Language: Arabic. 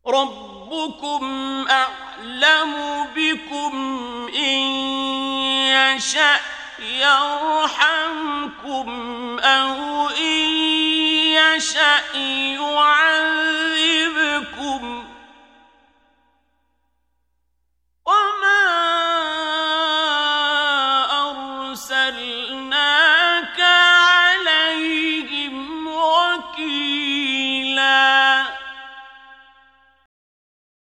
ربكم أعلم بكم إن يشأ يرحمكم أو إن يشأ يعذبكم